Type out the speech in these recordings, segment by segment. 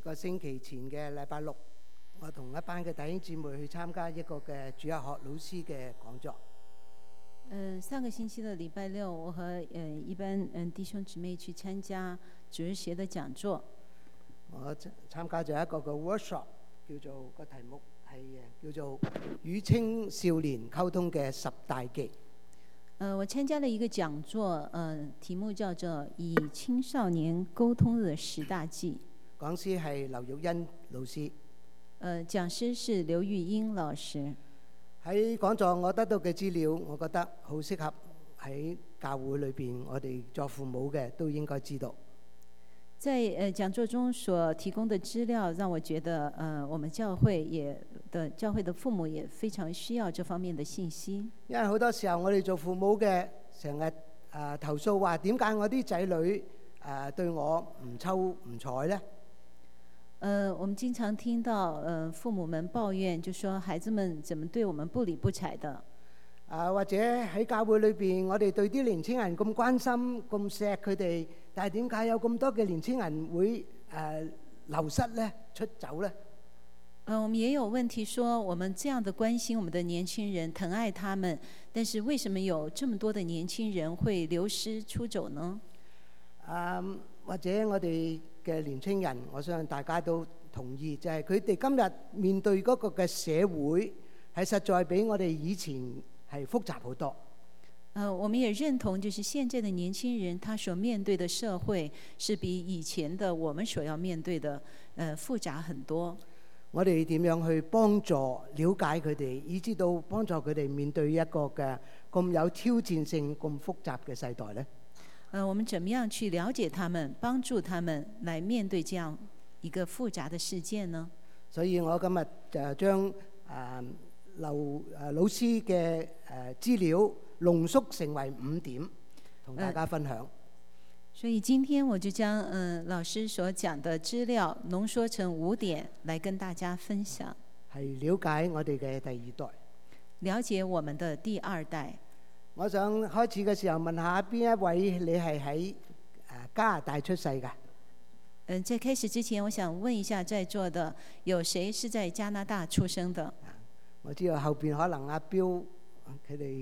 個星期前嘅禮拜六，我同一班嘅弟兄姊妹去參加一個嘅主日學老師嘅講座。 上個星期的禮拜六，我和一班弟兄姊妹去參加主日學的講座。 我參加咗一個嘅 workshop， 叫做個題目係叫做與青少年溝通嘅10大忌。 我參加了一個講座，題目叫做與青少年溝通的10大忌。 講師係劉玉欣老師。 講師是劉玉英老師。 喺講座我得到嘅資料，我覺得好適合喺教會裏邊，我哋作父母嘅都應該知道。 在講座中所提供的資料，讓我覺得我們教會的父母也非常需要這方面的信息。 因為好多時候我哋做父母嘅成日投訴話，點解我啲仔女對我唔抽唔睬呢？ 我們經常聽到父母們抱怨，就說孩子們怎麼對我們不理不睬的。 或者喺教會裏邊，我哋對啲年輕人咁關心、咁錫佢哋，但係點解有咁多嘅年輕人會流失呢、出走呢？ 我們也有問題說，我們這樣的關心我們的年輕人、疼愛他們，但是為什麼有這麼多的年輕人會流失出走呢？ 或者我哋嘅年輕人，我相信大家都同意，就係佢哋今日面對嗰個嘅社會係實在比我哋以前係複雜好多。 我們也認同，就是現在的年輕人，他所面對的社會是比以前的我們所要面對的複雜很多。 我哋點樣去幫助了解佢哋，以至到幫助佢哋面對一個嘅咁有挑戰性、咁複雜嘅世代呢？ 我們怎麼樣去了解他們，幫助他們來面對這樣一個複雜的事件呢？ 所以我今日就將老師嘅資料濃縮成為5點，同大家分享。 所以今天我就將老師所講的資料濃縮成5點，來跟大家分享。 係了解我哋嘅第二代， 了解我們的第二代。 我想開始嘅時候問下邊一位你係喺加拿大出世㗎？ 在開始之前，我想問一下在座的，有誰是在加拿大出生的？ 我知道後邊可能阿標佢哋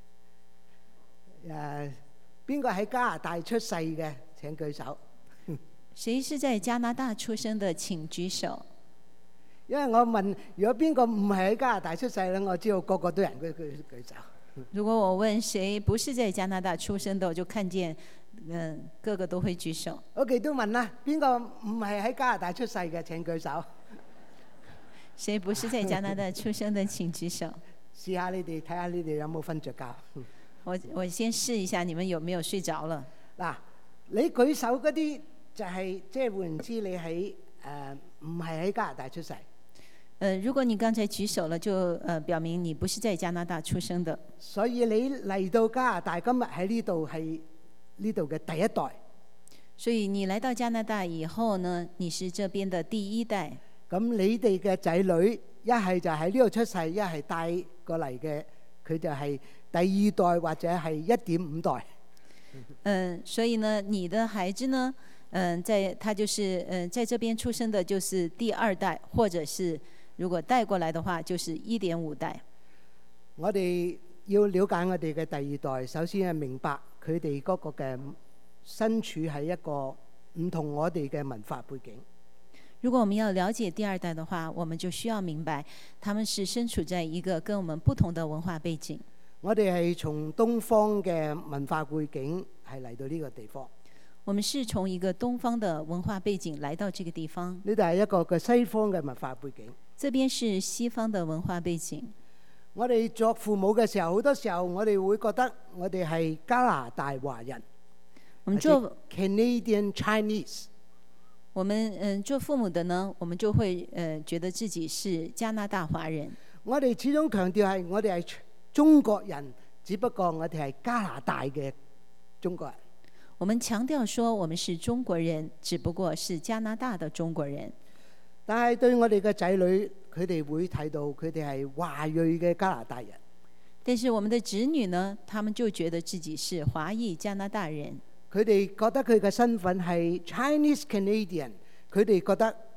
邊個喺加拿大出世嘅？請舉手。 誰是在加拿大出生的？請舉手。 因為我問，如果邊個唔係喺加拿大出世咧，我知道個個都有人舉手。 如果我問誰不是在加拿大出生的，我就看見個個都會舉手。 OK，都問啦，邊個唔係喺加拿大出世嘅？請舉手。 誰不是在加拿大出生的？請舉手。 試下你哋睇下，你哋有冇瞓着覺？ 我先試一下，你們有沒有睡着了？ 嗱，你舉手嗰啲就係即係換言之，你喺唔係喺加拿大出世。 如果你剛才舉手了，就表明你不是在加拿大出生的。 所以你嚟到加拿大，今日喺呢度係呢度嘅第一代。 所以你來到加拿大以後呢，你是這邊的第一代。 咁你哋嘅仔女一係就喺呢度出世，一係帶過嚟嘅，佢就係第二代或者係1.5代。 所以呢，你的孩子呢，他就是在這邊出生的，就是第2代，或者是如果帶過來的話，就是1.5代。 我哋要了解我哋嘅第二代，首先係明白佢哋嗰個嘅身處喺一個唔同我哋嘅文化背景。 如果我們要了解第2代的話，我們就需要明白他們是身處在一個跟我們不同的文化背景。 我哋係從東方嘅文化背景係嚟到呢個地方。 我們是從一個東方的文化背景來到這個地方。 呢度係一個嘅西方嘅文化背景。 這邊是西方的文化背景。 我哋作父母嘅時候，好多時候我哋會覺得我哋係加拿大華人。 我們做 Canadian Chinese。 我們做父母的呢，我們就會覺得自己是加拿大華人。 我哋始終強調係我哋係中國人，只不過我哋係加拿大嘅中國人。 我們強調說我們是中國人，只不過是加拿大的中國人。 但係對我哋嘅仔女，佢哋會睇到佢哋係華裔嘅加拿大人。 但是我們的子女呢，他們就覺得自己是華裔加拿大人。 佢哋覺得佢嘅身份係 Chinese Canadian，佢哋覺得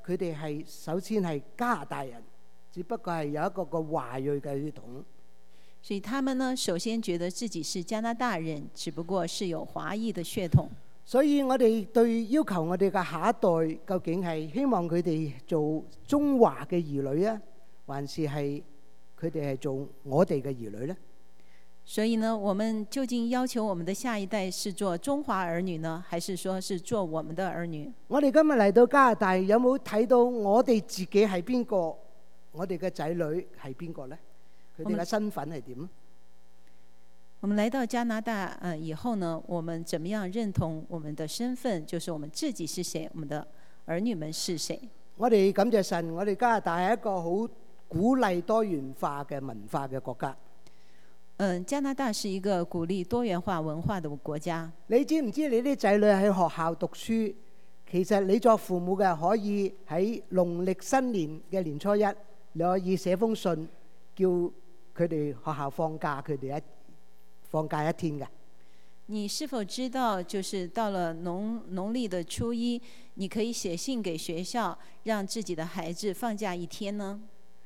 佢哋係首先係加拿大人，只不過係有一個華裔嘅血統。 所以他們呢，首先覺得自己是加拿大人，只不過是有華裔的血統。 所以我哋對要求我哋嘅下一代，究竟係希望佢哋做中華嘅兒女啊，還是係佢哋係做我哋嘅兒女呢？ 所以呢，我們究竟要求我們的下一代是做中華兒女呢，還是說是做我們的兒女？ 我哋今日嚟到加拿大，有冇睇到我哋自己係邊個？我哋嘅仔女係邊個呢？佢哋嘅身份係點？ 我們來到加拿大以後呢，我們怎麼樣認同我們的身份？就是我們自己是誰，我們的兒女們是誰？ 我哋感謝神，我哋加拿大係一個好鼓勵多元化嘅文化嘅國家。 加拿大是一個鼓勵多元化文化的國家。 你知唔知你啲仔女喺學校讀書，其實你作父母嘅可以喺農曆新年嘅年初一，你可以寫封信叫佢哋學校放假，佢哋放假一天嘅。 你是否知道，就是到了農曆的初一，你可以寫信給學校，讓自己的孩子放假一天呢？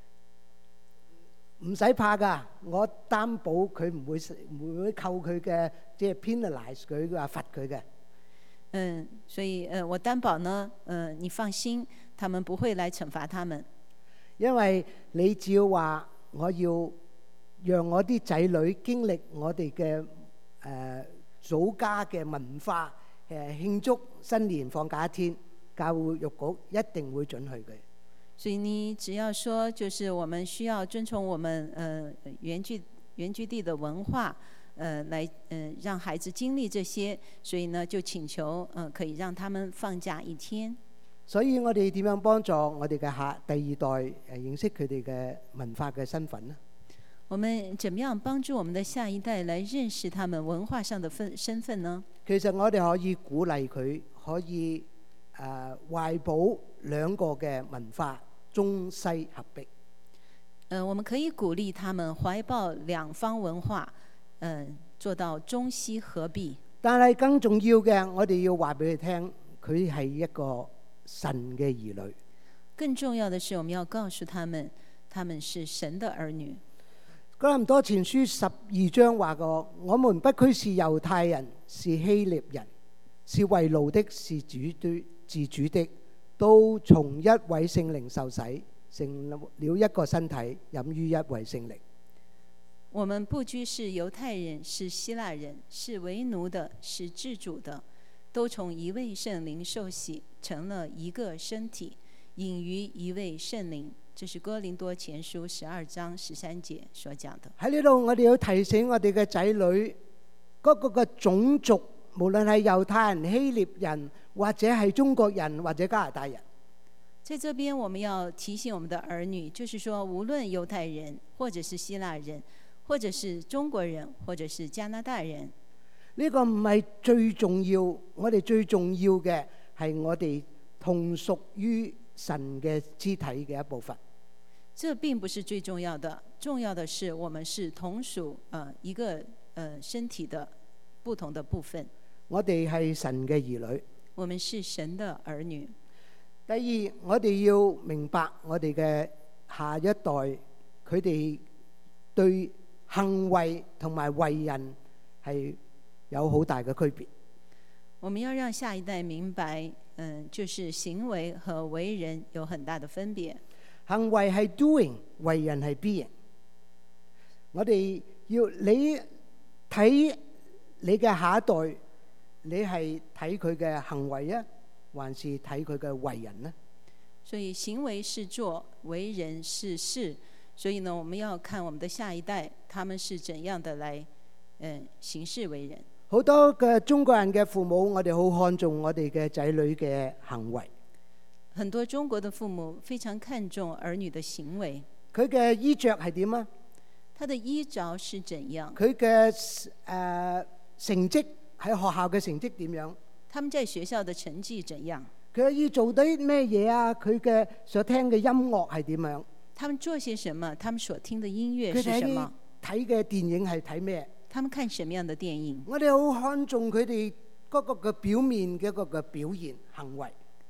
唔使怕㗎，我擔保佢唔會扣佢嘅，即係 penalize 佢話罰佢嘅。 所以我擔保呢，你放心，他們不會來懲罰他們。 因為你只要話我要讓我啲仔女經歷我哋嘅祖家嘅文化，慶祝新年放假一天，教育局一定會准許佢。 所以你只要說，就是我們需要遵從我們原居地的文化，來讓孩子經歷這些，所以呢就請求可以讓他們放假一天。 所以我哋點樣幫助我哋嘅第二代認識佢哋嘅文化嘅身份呢？ 我們怎麼樣幫助我們的下一代來認識他們文化上的身份呢？ 其實我哋可以鼓勵佢，可以懷保兩個嘅文化中西合璧。 我們可以鼓勵他們懷抱兩方文化，做到中西合璧。 但係更重要嘅，我哋要話俾佢聽，佢係一個神嘅兒女。 更重要的是，我們要告訴他們，他們是神的兒女。 哥林多前書12章話過：我們不拘是猶太人，是希臘人，是為奴的，是自主的，都從一位聖靈受洗，成了一個身體，飲於一位聖靈。 我們不拘是猶太人，是希臘人，是為奴的，是自主的，都從一位聖靈受洗，成了一個身體，飲於一位聖靈。這是哥林多前書12章13節所講的。喺呢度我哋要提醒我哋嘅仔女，嗰個嘅種族，無論係猶太人、希臘人，或者係中國人，或者加拿大人。 在這邊我們要提醒我們的兒女，就是說無論猶太人，或者是希臘人，或者是中國人，或者是加拿大人， 呢個唔係最重要，我哋最重要嘅係我哋同屬於神嘅肢體嘅一部分。 這並不是最重要的，重要的是我們是同屬一個身體的不同的部分。 我哋係神嘅兒女， 我們是神的兒女。 第二，我哋要明白我哋嘅下一代，佢哋對行為同埋為人係有好大嘅區別。 我們要讓下一代明白，就是行為和為人有很大的分別。 行為係 doing， 為人係 being。我哋要你睇你嘅下一代，你係睇佢嘅行為啊，還是睇佢嘅為人呢？ 所以行為是做，為人是事。所以呢，我們要看我們的下一代，他們是怎樣的來行事為人。 好多嘅中國人嘅父母，我哋好看重我哋嘅仔女嘅行為。 很多中國的父母非常看重兒女的行為。 佢嘅衣着係點啊？ 他的衣着是怎樣？ 佢嘅成績喺學校嘅成績點樣？ 他們在學校的成績怎樣？ 佢要做啲咩嘢啊？佢嘅所聽嘅音樂係點樣？ 他們做些什麼？他們所聽的音樂是什麼？ 睇嘅電影係睇咩？ 他們看什麼樣的電影？ 我哋好看重佢哋嗰個嘅表面嘅一個嘅表現行為。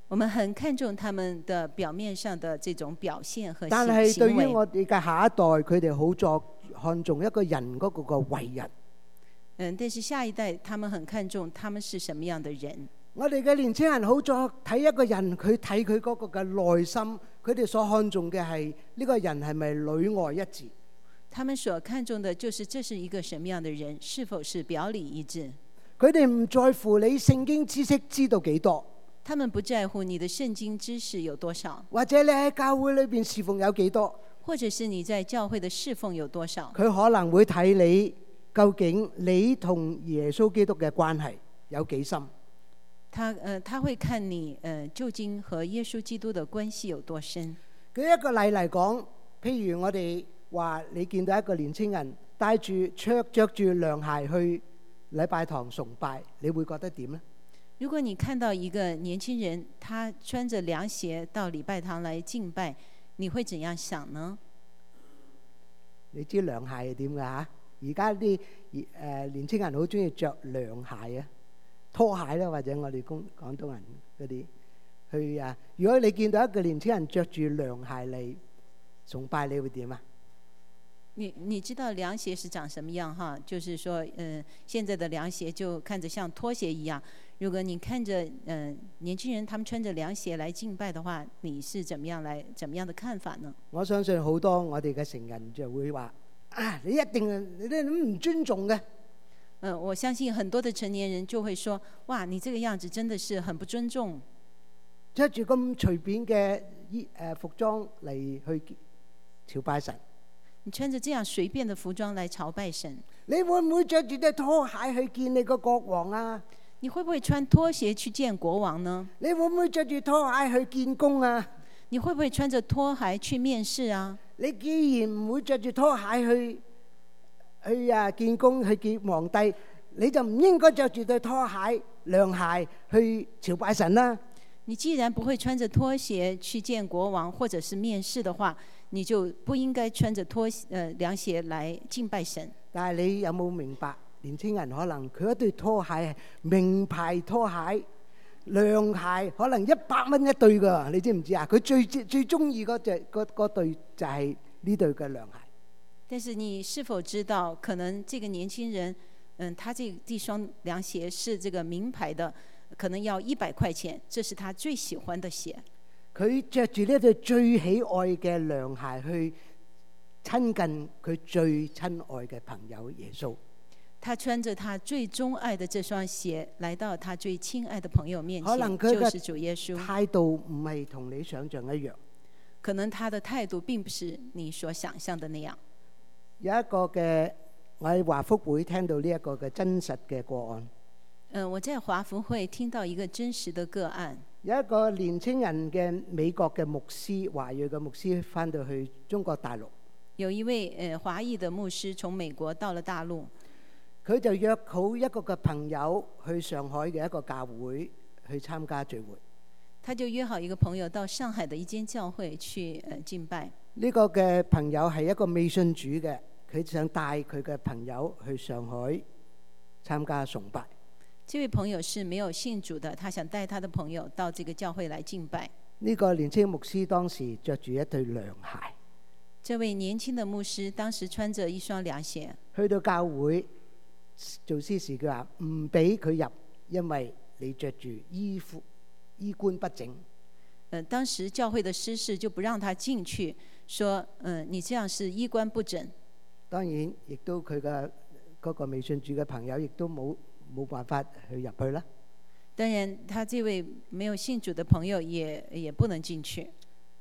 我們很看重他們的表面上的這種表現和但係對於行為。 我哋嘅下一代，佢哋好看重一個人嗰個嘅為人。 但是下一代他們很看重他們是什麼樣的人。 我哋嘅年青人好在睇一個人，佢睇佢嗰個嘅內心，佢哋所看重嘅係呢個人係咪裏外一致。 他們所看重的就是這是一個什麼樣的人，是否是表裏一致。 佢哋唔在乎你聖經知識知道幾多， 他們不在乎你的聖經知識有多少， 或者你喺教會裏邊侍奉有幾多， 或者是你在教會的侍奉有多少。 佢可能會睇你究竟你同耶穌基督嘅關係有幾深。 他會看你究竟和耶穌基督的關係有多深。 舉一個例嚟講，譬如我哋話你見到一個年青人帶住着住涼鞋去禮拜堂崇拜，你會覺得點呢？ 如果你看到一個年輕人，他穿着涼鞋到禮拜堂來敬拜，你會怎樣想呢？ 你知涼鞋係點㗎嚇？而家啲年青人好中意着涼鞋啊，拖鞋啦，或者我哋廣東人嗰啲去啊。如果你見到一個年青人着住涼鞋嚟崇拜，你會點啊？ 你知道涼鞋是長什麼樣哈？就是說，現在的涼鞋就看着像拖鞋一樣。如果你看着年輕人他們穿着涼鞋來敬拜的話，你是怎麼樣的看法呢？ 我相信好多我哋嘅成人就會話：啊，你一定你都唔尊重嘅。 我相信很多的成年人就會說：哇，你這個樣子真的是很不尊重。 着住咁隨便嘅服裝嚟去朝拜神。 你穿着這樣隨便的服裝來朝拜神， 你會唔會着住對拖鞋去見你個國王啊？ 你會不會穿拖鞋去見國王呢？ 你會唔會着住拖鞋去見工啊？ 你會不會穿着拖鞋去面試啊？ 你既然唔會着住拖鞋去見工去見皇帝，你就唔應該着住對拖鞋涼鞋去朝拜神啦。 你既然不會穿着拖鞋去見國王或者是面試的話，你就不應該穿着涼鞋來敬拜神。 但係你有冇明白，年輕人可能佢一對拖鞋係名牌拖鞋，涼鞋可能100蚊一對㗎，你知唔知啊？佢最中意嗰對就係呢對嘅涼鞋。 但是你是否知道，可能這個年輕人，他這雙涼鞋是這個名牌的，可能要100塊錢，這是他最喜歡的鞋。 佢着住呢對最喜愛嘅涼鞋去親近佢最親愛嘅朋友耶穌。 他穿着他最鍾愛的這雙鞋，來到他最親愛的朋友面前， 可能佢就是主耶穌。 態度唔係同你想象一樣。 可能他的態度並不是你所想象的那樣。 有一個嘅，我喺華福會聽到呢一個嘅真實嘅個案。 我在華福會聽到一個真實的個案。 有一個年青人嘅美國嘅牧師，華裔嘅牧師翻到去中國大陸。 有一位華裔的牧師從美國到了大陸， 佢就約好一個嘅朋友去上海嘅一個教會去參加聚會。 他就約好一個朋友到上海的一間教會去敬拜。 呢個嘅朋友係一個未信主嘅，佢想帶佢嘅朋友去上海參加崇拜。 這位朋友是沒有信主的，他想帶他的朋友到這個教會來敬拜。 呢個年輕牧師當時着住一對涼鞋。 這位年輕的牧師當時穿着一雙涼鞋， 去到教會做司事，佢話唔俾佢入，因為你着住衣冠不整。 當時教會的司事就不讓他進去，說你這樣是衣冠不整。 當然，亦都佢嘅嗰個未信主嘅朋友，亦都冇辦法去入去啦。 當然，他這位沒有信主的朋友也不能進去。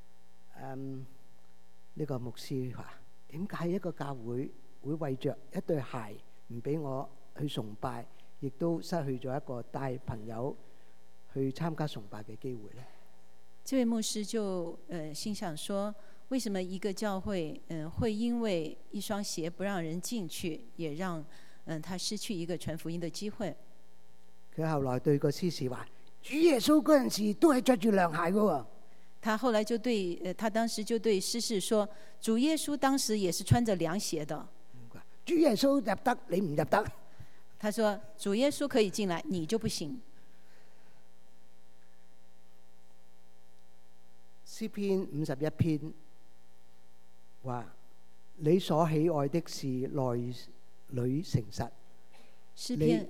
呢個牧師話：點解一個教會會為着一對鞋唔俾我去崇拜，亦都失去咗一個帶朋友去參加崇拜嘅機會呢？ 這位牧師就心想說：為什麼一個教會會因為一雙鞋不讓人進去，也讓他失去一個傳福音的機會？ 佢後來對個司事話：主耶穌嗰陣時都係着住涼鞋噶喎。 他後來就他當時就對司事說：主耶穌當時也是穿着涼鞋的。 主耶穌入得，你唔入得。 他說：主耶穌可以進來，你就不行。 詩篇51篇話：你所喜愛的是內裏誠實。 詩篇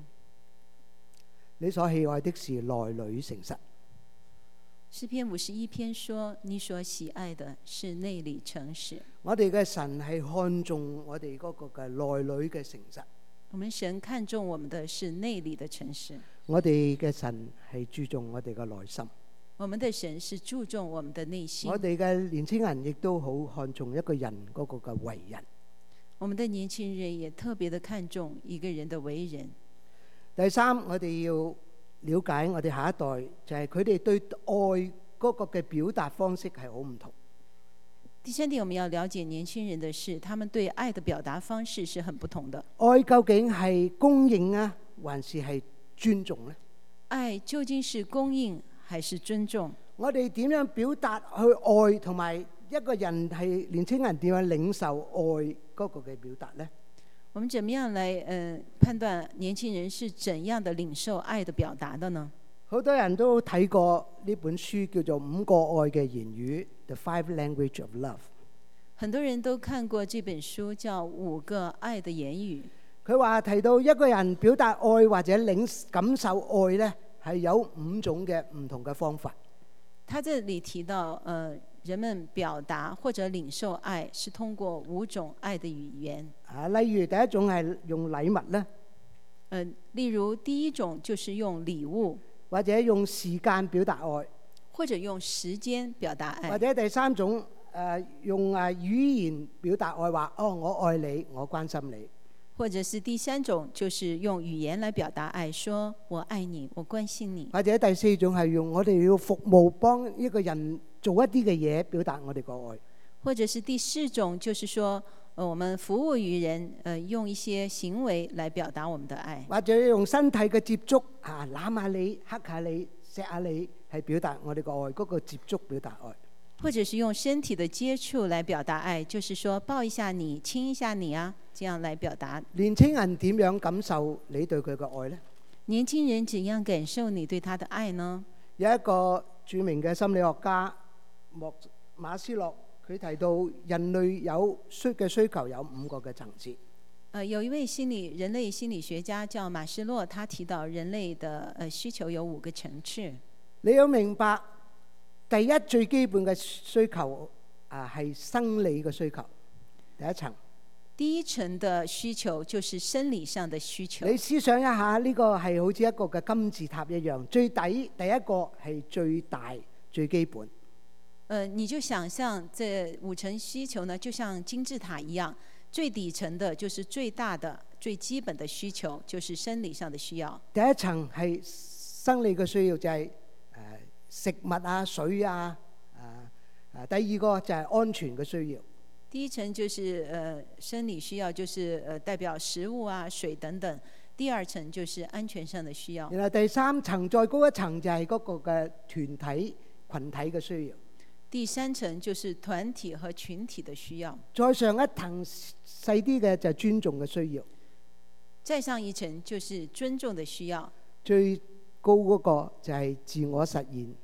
你所喜愛的是內裏誠實。 詩篇51篇說：你所喜愛的是內裏誠實。 我哋嘅神係看重我哋嗰個嘅內裏嘅誠實。 我們神看重我們的是內裏的誠實。 我哋嘅神係注重我哋嘅內心。 我們的神是注重我們的內心。 我哋嘅年輕人亦都好看重一個人嗰個嘅為人。 我們的年輕人也特別的看重一個人的為人。 第三，我哋要了解我哋下一代，就係佢哋對愛嗰個嘅表達方式係好唔同。 第三點，我們要了解年輕人的是，他們對愛的表達方式是很不同的。 愛究竟係供應啊，還是係尊重呢？ 愛究竟是供應還是尊重？ 我哋點樣表達去愛，同埋一個人係年輕人點樣領受愛嗰個嘅表達呢？ 我們怎麼樣來判斷年輕人是怎樣的領受愛的表達的呢？ 好多人都睇過呢本書，叫做《5個愛嘅言語》The Five Language of Love。 很多人都看過這本書，叫《5個愛的言語》。 佢話提到一個人表達愛或者感受愛呢，係有5種嘅唔同嘅方法。 他這裡提到，人們表達或者領受愛是通過5種愛的語言。 例如第一種係用禮物呢， 例如第一種就是用禮物， 或者用時間表達愛， 或者用時間表達愛， 或者第三種用語言表達愛，話哦我愛你，我關心你。 或者是第三種就是用語言來表達愛，說我愛你，我關心你。 或者第四種係用我哋要服務，幫一個人做一啲嘅嘢，表達我哋個愛。 或者是第四種就是說，我們服務於人，用一些行為來表達我們的愛。 或者用身體嘅接觸攬下你、黑下你、錫下你，係表達我哋個愛，嗰個接觸表達愛。 或者是用身體的接觸來表達愛，就是說抱一下你、親一下你啊，這樣來表達。 年輕人點樣感受你對佢嘅愛呢？ 年輕人怎樣感受你對他的愛呢？ 有一個著名嘅心理學家馬斯洛，佢提到人類嘅需求有5個嘅層次。 有一位人類心理學家叫馬斯洛，他提到人類的需求有5個層次。 你要明白，第一最基本嘅需求係生理嘅需求，第一層。 第一層的需求就是生理上的需求。 你思想一下，呢個係好似一個嘅金字塔一樣，最底第一個係最大最基本。 你就想象這5層需求呢，就像金字塔一樣，最底層的就是最大的最基本的需求，就是生理上的需要。 第一層係生理嘅需要，就係食物啊、水啊，第二個就係安全嘅需要。 第一層就是生理需要，就是代表食物啊、水等等。第二層就是安全上的需要。 然後第三層再高一層就係嗰個嘅團體群體嘅需要。 第三層就是團體和群體的需要。 再上一層細啲嘅就係尊重嘅需要。 再上一層就是尊重的需要。 最高嗰個就係自我實現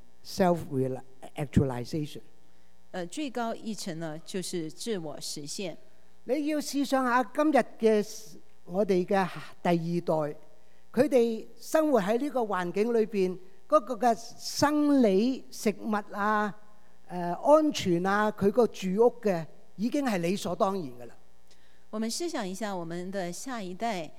self-actualization。 最高一層呢，就是自我實現。 你要試想下今日嘅我哋嘅第二代，佢哋生活喺呢個環境裏邊，嗰個嘅生理食物啊、安全啊，佢個住屋嘅已經係理所當然㗎啦。 我們思想一下，我們的下一代，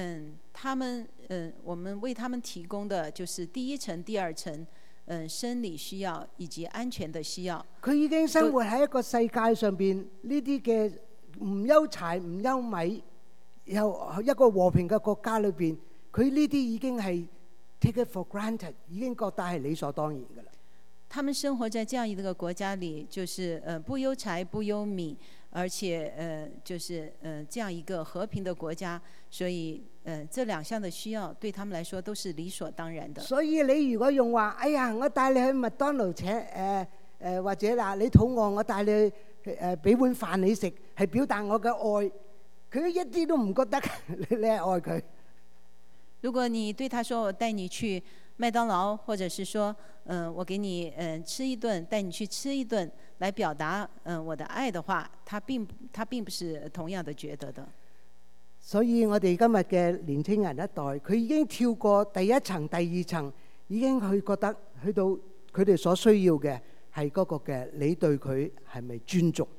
我們為他們提供的就是第一層、第二層。生理需要以及安全的需要， 佢已經生活喺一個世界上邊，呢啲嘅唔憂柴唔憂米，又一個和平嘅國家裏邊，佢呢啲已經係 take it for granted，已經覺得係理所當然㗎啦。 他們生活在這樣一個國家裡，就是不憂柴不憂米，而且就是這樣一個和平的國家，所以這2項的需要對他們來說都是理所當然的。所以你如果用話，哎呀，我帶你去麥當勞請或者嗱你肚餓，我帶你去俾碗飯你食，係表達我嘅愛，佢一啲都唔覺得你係愛佢。 如果你對他說我帶你去麥當勞，或者是說，我給你吃一頓，帶你去吃一頓，來表達我的愛的話，他並不是同樣的覺得的。 所以我哋今日嘅年青人一代，佢已經跳過第一層、第二層，已經覺得去到佢哋所需要嘅係嗰個嘅你對佢係咪尊重？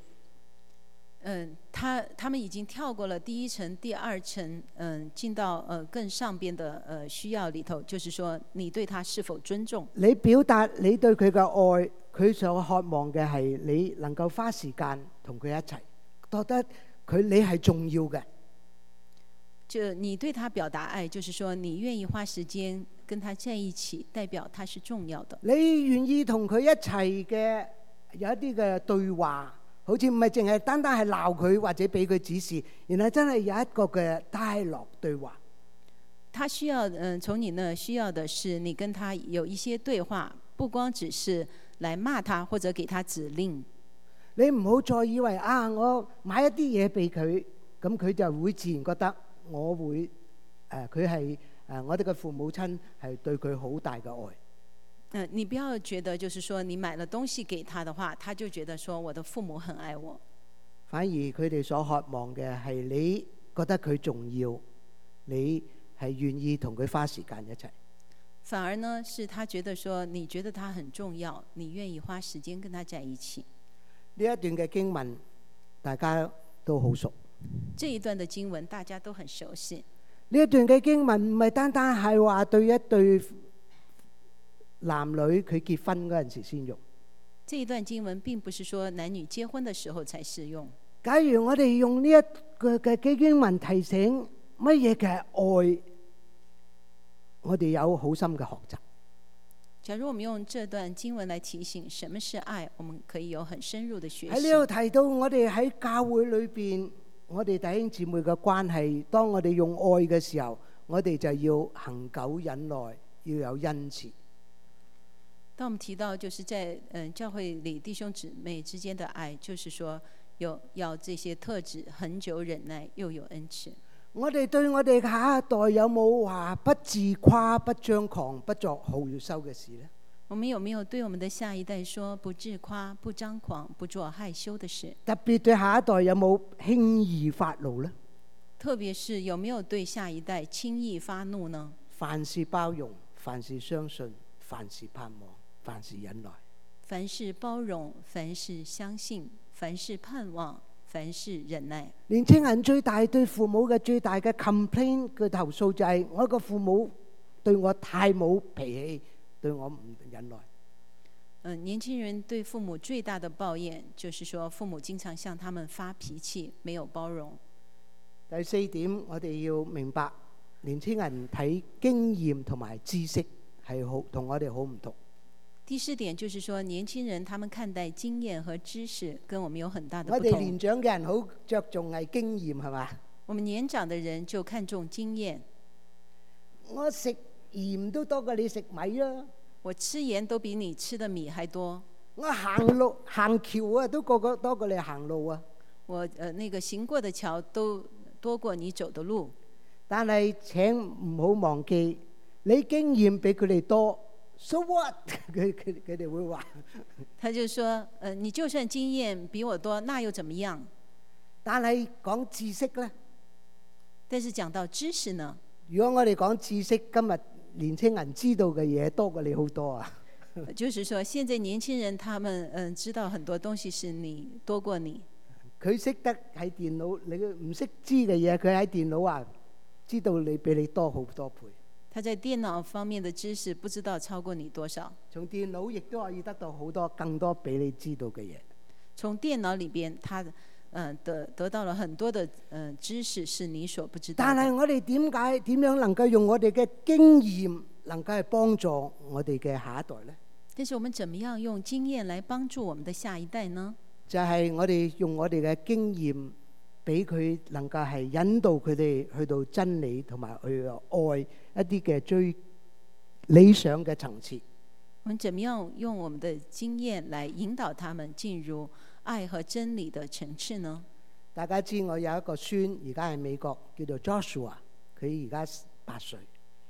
他們已經跳過了第一層、第二層，進到更上邊的需要裏頭，就是說你對他是否尊重？ 你表達你對佢嘅愛，佢所渴望嘅係你能夠花時間同佢一齊，覺得你係重要嘅。 就你對他表達愛，就是說你願意花時間跟他在一起，代表他是重要的。 你願意同佢一齊嘅有一啲嘅對話。好似唔係淨係單單係鬧佢或者俾佢指示，然後真係有一個嘅dialogue對話。 他需要從你那需要的是你跟他有一些對話，不光只是來罵他或者給他指令。 你唔好再以為我買一啲嘢俾佢，咁佢就會自然覺得我會佢係我哋嘅父母親係對佢好大嘅愛。 你不要覺得就是說你買了東西給他的話，他就覺得說我的父母很愛我。 反而佢哋所渴望嘅係你覺得佢重要，你係願意同佢花時間一齊。 反而呢，是他覺得說你覺得他很重要，你願意花時間跟他在一起。 呢一段嘅經文大家都好熟。 這一段的經文大家都很熟悉。 呢一段嘅經文唔係單單係話對一對男女佢結婚嗰陣時先用。 這一段經文並不是說男女結婚的時候才適用。 假如我哋用呢一個嘅經文提醒乜嘢嘅愛，我哋有好深嘅學習。 假如我們用這段經文來提醒什麼是愛，我們可以有很深入的學習。 喺呢度提到我哋喺教會裏邊，我哋弟兄姊妹嘅關係，當我哋用愛嘅時候，我哋就要恆久忍耐，要有恩慈。 當我們提到就是在教會裏弟兄姊妹之間的愛，就是說要這些特質，恆久忍耐又有恩慈。 我哋對我哋下一代有冇話不自誇、不張狂、不作好羞嘅事呢？ 我們有沒有對我們的下一代說不自誇、不張狂、不做害羞的事？ 特別對下一代有冇輕易發怒呢？ 特別是有沒有對下一代輕易發怒呢？ 凡事包容，凡事相信，凡事盼望，凡事忍耐。 凡事包容，凡事相信，凡事盼望，凡事忍耐。 年青人最大對父母嘅最大嘅 complain 嘅投訴就係我個父母對我太冇脾氣，對我唔忍耐。 年輕人對父母最大的抱怨就是說父母經常向他們發脾氣，沒有包容。 第四點，我哋要明白年青人睇經驗同埋知識係好同我哋好唔同。 第四點就是說，年輕人他們看待經驗和知識跟我們有很大的不我同。 哋年長嘅人好着重係經驗，係嘛？ 我們年長的人就看重經驗。 我食鹽都多過你食米啦。 我吃鹽都比你吃的米還多。 我行路行橋啊，都多過你行路啊。 我那個行過的橋都多過你走的路。 但係請唔好忘記，你經驗比佢哋多。So what？ 佢哋會話， 他就說：你就算經驗比我多，那又怎麼樣？ 但係講知識呢？ 但是講到知識呢？ 如果我哋講知識，今日年輕人知道嘅嘢多過你好多啊！ 就是說，現在年輕人他們知道很多東西是你多過你。 佢識得喺電腦，你唔識知嘅嘢，佢喺電腦啊知道你比你多好多倍。 他在電腦方面的知識不知道超過你多少。 從電腦亦都可以得到好多更多比你知道嘅嘢。 從電腦裏邊，他得到了很多的知識是你所不知道的。 但係我哋點樣能夠用我哋嘅經驗能夠係幫助我哋嘅下一代呢？ 但是我們怎麼樣用經驗來幫助我們的下一代呢？ 就係我哋用我哋嘅經驗，俾佢能夠係引導佢哋去到真理同埋去愛一啲嘅最理想嘅層次。 我們怎麼樣用我們的經驗來引導他們進入愛和真理的層次呢？ 大家知我有一個孫，而家喺美國，叫做 Joshua， 佢而家8歲。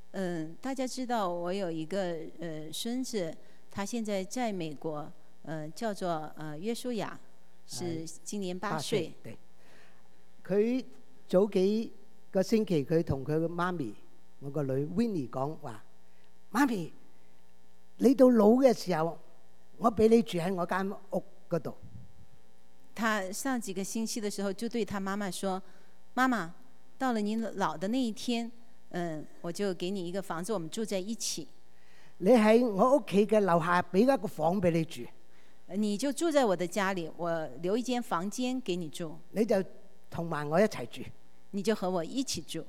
大家知道我有一個孫子，他現在在美國，叫做約書亞，是今年8歲。 佢早幾個星期，佢同佢嘅媽咪，我個女 Winnie 講話：媽咪，你到老嘅時候，我俾你住喺我間屋嗰度。 他上幾個星期的時候，就對他媽媽說：媽媽，到了你老的那一天，我就給你一個房子，我們住在一起。 你喺我屋企嘅樓下俾一個房俾你住。 你就住在我的家裡，我留一間房間給你住。 你就同埋我一齊住。 你就和我一起住。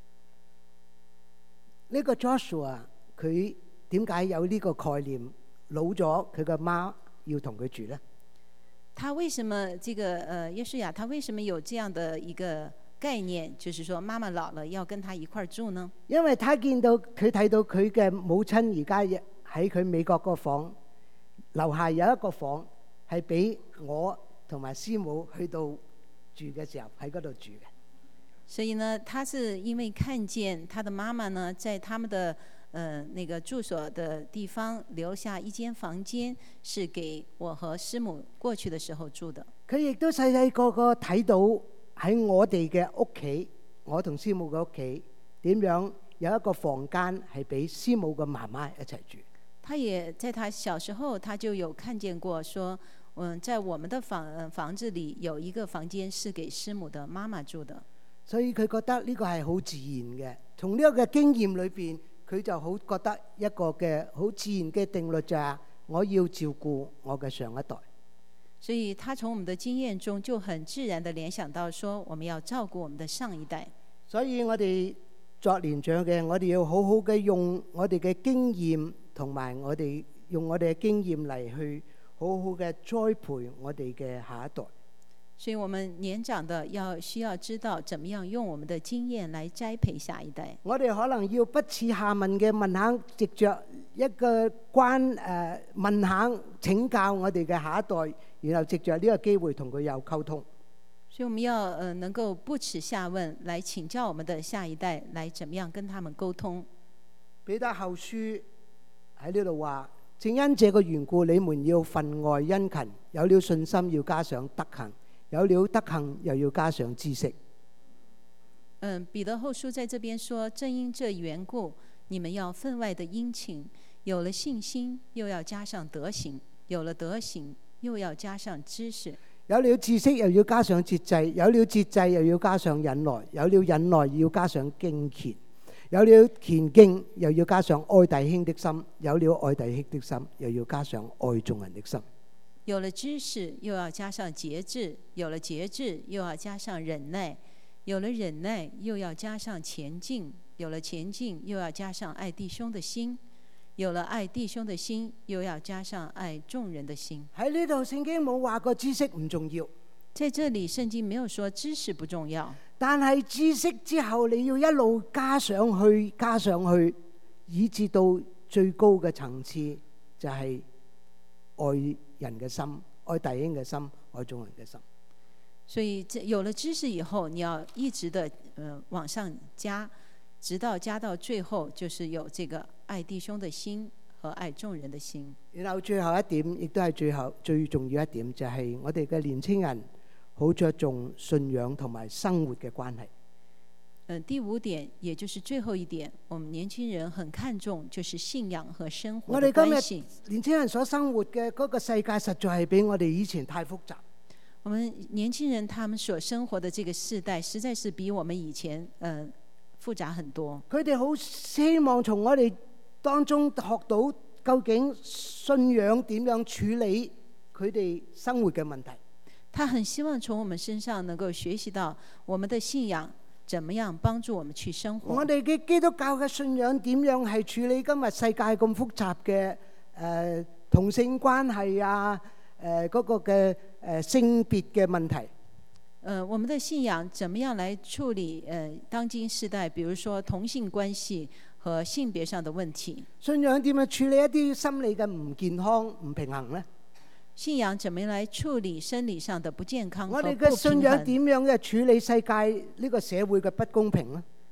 呢個 Joshua 佢點解有呢個概念？老咗佢個媽要同佢住呢？ 他為什麼這個約書亞，他為什麼有這樣的一個概念，就是說媽媽老了要跟他一塊住呢？ 因為他睇到佢嘅母親而家喺佢美國個房樓下有一個房係俾我同埋師母去到住嘅時候喺嗰度住嘅。 所以呢，他是因為看見他的媽媽呢，在他們的那個住所的地方留下一間房間，是給我和師母過去的時候住的。 佢亦都細個睇到喺我哋嘅屋企，我同師母嘅屋企點樣有一個房間係俾師母嘅媽媽一齊住。 他也在他小時候，他就有看見過說，在我們的房子裡有一個房間是給師母的媽媽住的。 所以佢覺得呢個係好自然嘅，從呢個嘅經驗裏邊，佢就好覺得一個嘅好自然嘅定律就係我要照顧我嘅上一代。 所以他從我們的經驗中就很自然地聯想到說，我們要照顧我們的上一代。 所以我哋作年長嘅，我哋要好好嘅用我哋嘅經驗，同埋我哋用我哋嘅經驗嚟去好好嘅栽培我哋嘅下一代。 所以我們年長的需要知道怎麼樣用我們的經驗來栽培下一代。 我哋可能要不恥下問嘅問下，藉着一個問下請教我哋嘅下一代，然後藉着呢個機會同佢有溝通。 所以我們要能夠不恥下問，來請教我們的下一代，來怎麼樣跟他們溝通。 彼得後書喺呢度話：正因這個緣故，你們要分外殷勤，有了信心要加上德行。有了德行，又要加上知識。 彼得後書在這邊說，正因這緣故，你們要分外的殷勤，有了信心，又要加上德行；有了德行，又要加上知識。 有了知識，又要加上節制；有了節制，又要加上忍耐；有了忍耐，要加上敬虔；有了虔敬，又要加上愛弟兄的心；有了愛弟兄的心，又要加上愛眾人的心。 有了知識，又要加上節制；有了節制，又要加上忍耐；有了忍耐，又要加上前進；有了前進，又要加上愛弟兄的心；有了愛弟兄的心，又要加上愛眾人的心。 喺呢度聖經冇話過知識唔重要， 在這裡聖經沒有說知識不重要， 但係知識之後你要一路加上去，以至到最高嘅層次就係愛人嘅心，愛弟兄嘅心，愛眾人嘅心。 所以有了知識以後，你要一直的往上加，直到加到最後，就是有這個愛弟兄的心和愛眾人的心。 然後最後一點，亦都係最重要一點，就係我哋嘅年輕人好着重信仰同埋生活嘅關係。 第5點，也就是最後一點，我們年輕人很看重就是信仰和生活我的關係。 哋今日年輕人所生活嘅嗰個世界，實在係比我哋以前太複雜。 我們年輕人他們所生活的這個世代，實在是比我們以前複雜很多。 佢哋好希望從我哋當中學到究竟信仰點樣處理佢哋生活嘅問題。 他很希望從我們身上能夠學習到我們的信仰怎麼樣幫助我們去生活。 我哋嘅基督教嘅信仰點樣係處理今日世界咁複雜嘅同性關係啊，嗰個嘅性別嘅問題。 我們的信仰怎麼樣來處理當今世代，比如說同性關係和性別上的問題？ 信仰點樣處理一啲心理嘅唔健康、唔平衡呢？ 信仰怎麼樣來處理生理上的不健康和不我平衡？ 哋嘅信仰點樣嘅處理世界呢個社會嘅不公平呢？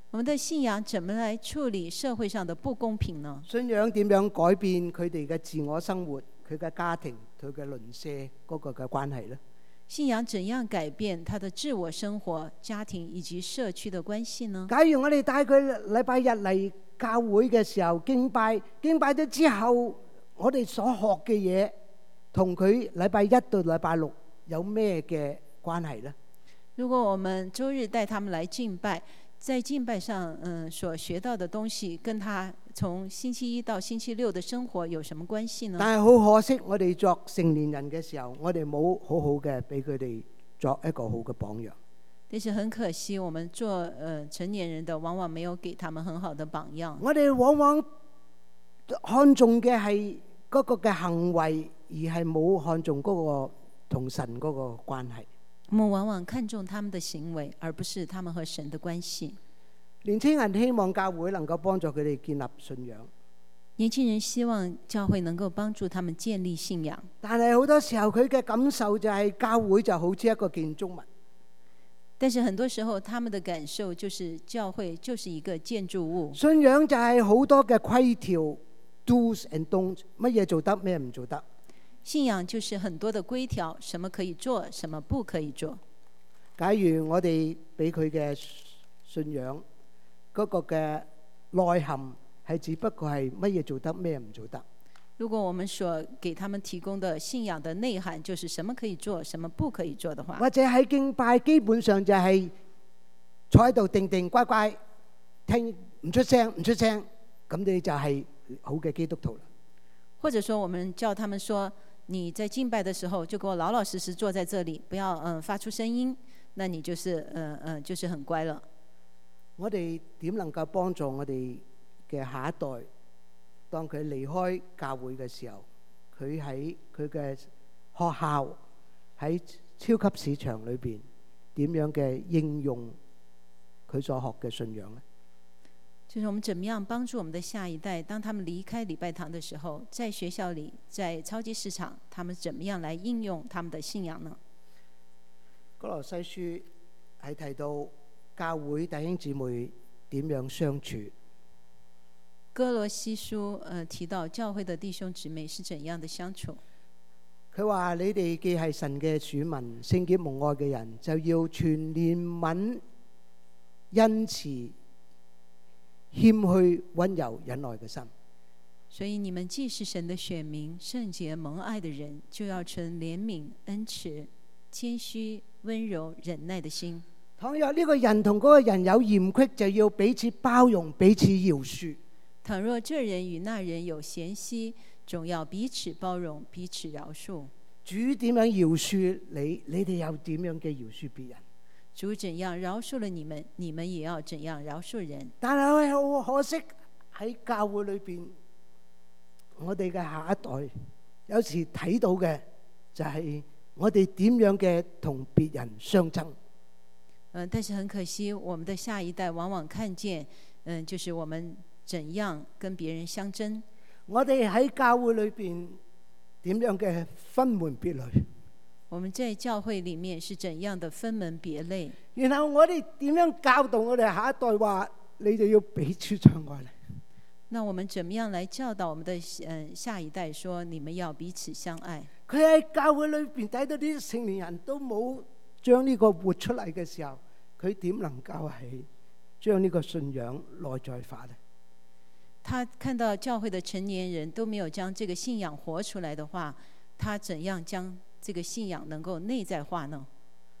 我們的信仰怎麼來處理社會上的不公平呢？ 信仰點樣改變佢哋嘅自我生活、佢嘅家庭、佢嘅鄰舍嗰個嘅關係呢？ 信仰怎樣改變他的自我生活、家庭以及社區的關係呢？ 假如我哋帶佢禮拜日嚟教會嘅時候敬拜咗之後，我哋所學嘅嘢同佢禮拜一到禮拜六有咩嘅關係呢？ 如果我們週日帶他們來敬拜，在敬拜上，所學到的東西跟他從星期一到星期六的生活有什麼關係呢？ 但係好可惜，我哋作成年人嘅時候，我哋冇好好嘅俾佢哋作一個好嘅榜樣。 但是很可惜，我們做成年人的，往往沒有給他們很好的榜樣。 我哋往往看重嘅係嗰個嘅行為，而係冇看重嗰個同神嗰個關係。 我們往往看重他們的行為，而不是他們和神的關係。 年輕人希望教會能夠幫助佢哋建立信仰。 年輕人希望教會能夠幫助他們建立信仰， 但係好多時候佢嘅感受就係教會就好似一個建築物。 但是很多時候他們的感受就是教會就是一個建築物。 信仰就係好多嘅規條 ，do's and don'ts， 乜嘢做得，咩唔做得。 信仰就是很多的規條，什麼可以做，什麼不可以做。 假如我哋俾佢嘅信仰嗰個嘅內涵係只不過係乜嘢做得，咩唔做得。 如果我們所給他們提供的信仰的內涵就是什麼可以做，什麼不可以做的話， 或者喺敬拜基本上就係坐喺度定定乖乖聽，唔出聲，咁你就係好嘅基督徒啦。 或者說我們叫他們說，你在敬拜的時候就給我老老實實坐在這裡，不要發出聲音，那你就是就是很乖了。 我哋點能夠幫助我哋嘅下一代，當佢離開教會嘅時候，佢喺佢嘅學校喺超級市場裏邊點樣嘅應用佢所學嘅信仰呢？ 就是我們怎麼樣幫助我們的下一代，當他們離開禮拜堂的時候，在學校裡，在超級市場，他們怎麼樣來應用他們的信仰呢？ 歌羅西書係提到教會弟兄姊妹點樣相處。 歌羅西書提到教會的弟兄姊妹是怎樣的相處。 佢話：你哋既係神嘅選民，聖潔蒙愛嘅人，就要存憐憫、恩慈、謙虛、溫柔、忍耐嘅心。 所以你們既是神的選民，聖潔蒙愛的人，就要存憐憫、恩慈、謙虛、溫柔、忍耐的心。 倘若呢個人同嗰個人有嫌隙，就要彼此包容、彼此饒恕。 倘若這人與那人有嫌隙，總要彼此包容、彼此饒恕。 主點樣饒恕你，你哋又點樣嘅饒恕別人？ 主怎樣饒恕了你們，你們也要怎樣饒恕人。 但係好可惜喺教會裏邊，我哋嘅下一代有時睇到嘅就係我哋點樣嘅同別人相爭。 但是很可惜，我們的下一代往往看見，就是我們怎樣跟別人相爭。 我哋喺教會裏邊點樣嘅分門別類？ 我們在教會裡面是怎樣的分門別類？ 然後我哋點樣教導我哋下一代話，你哋要彼此相愛呢？ 那我們怎麼樣來教導我們的下一代說，你們要彼此相愛？ 佢喺教會裏邊睇到啲成年人都冇將呢個活出嚟嘅時候，佢點能夠係將呢個信仰內在化呢？ 他看到教會的成年人都沒有將這個信仰活出來的話，他怎樣將這個信仰能夠內在化呢？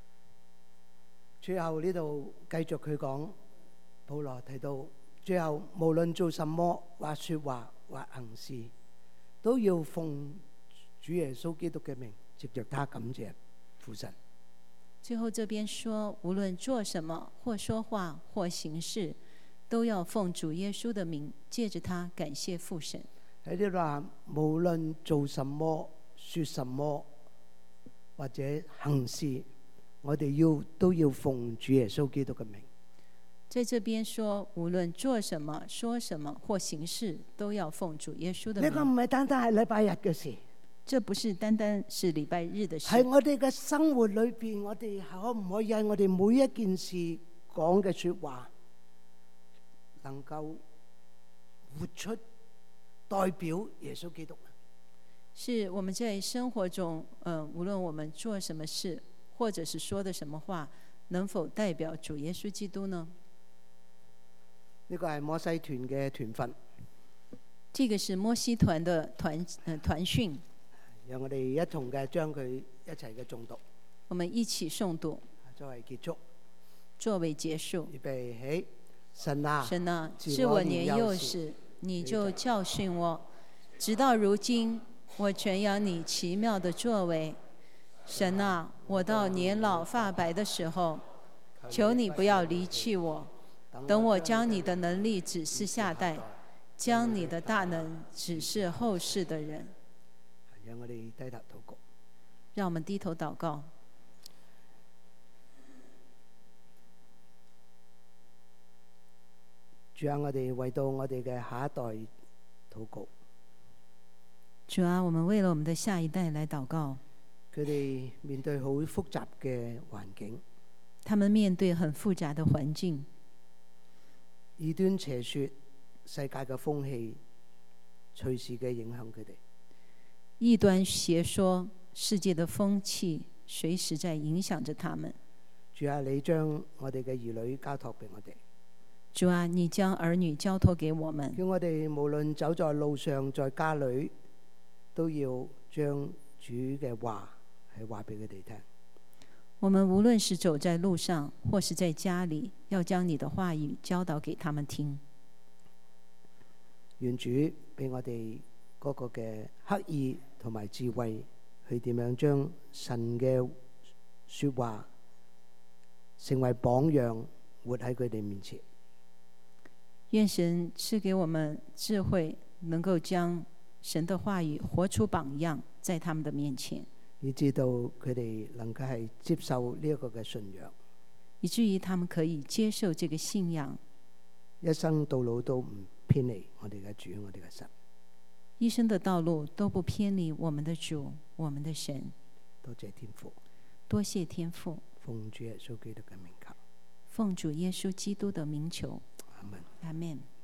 最後呢度繼續佢講，保羅提到最後無論做什麼或說話或行事，都要奉主耶穌基督嘅名，藉着他感謝父神。 最後這邊說，無論做什麼或說話或行事，都要奉主耶穌的名，借着他感謝父神。 喺呢度話，無論做什麼、說什麼或者行事，我哋都要奉主耶穌基督嘅名。 在這邊說，無論做什麼、說什麼或行事，都要奉主耶穌的名。 呢個唔係單單係禮拜日嘅事， 這不是單單是禮拜日的事。 喺我哋嘅生活裏邊，我哋可唔可以喺我哋每一件事講嘅說話， 能夠活出代表耶穌基督呢？ 是我們在生活中，無論我們做什麼事，或者是說的什麼話，能否代表主耶穌基督呢？ 呢個係摩西團嘅團訓。 這個是摩西團的團訓。 讓我哋一同嘅將佢一齊嘅誦讀。 我們一起誦讀， 作為結束。 作為結束。 預備起，神啊！ 神啊！自我年幼時，你就教訓我，直到如今，我傳揚你奇妙的作為。神啊！我到年老髮白的時候，求你不要離棄我，等我將你的能力指示下代，將你的大能指示後世的人。 讓我哋低頭禱告。 讓我們低頭禱告。 主啊，我哋為到我哋嘅下一代禱告。 主啊，我們為了我們的下一代來禱告。 佢哋面對好複雜嘅環境。 他們面對很複雜的環境。 異端邪說，世界嘅風氣隨時嘅影響佢哋。 異端邪說，世界的風氣隨時在影響着他們。 主啊，你將我哋嘅兒女交託俾我哋。 主啊，你將兒女交託給我們。 叫我哋無論走在路上，在家裏，都要將主嘅話係話俾佢哋聽。 我們無論是走在路上，或是在家裏，要將你的話語教導給他們聽。 願主俾我哋嗰個嘅刻意同埋智慧，去點樣將神嘅說話成為榜樣，活喺佢哋面前。 願神賜給我們智慧，能夠將神的話語活出榜樣，在他們的面前， 以致到佢哋能夠係接受呢一個嘅信仰， 以至於他們可以接受這個信仰， 一生到老都唔偏離我哋嘅主，我哋嘅神。 一生的道路都不偏離我們的主，我們的神。 多謝天父， 多謝天父。 奉主耶穌基督嘅名求， 奉主耶穌基督的名求。 阿門。 阿門。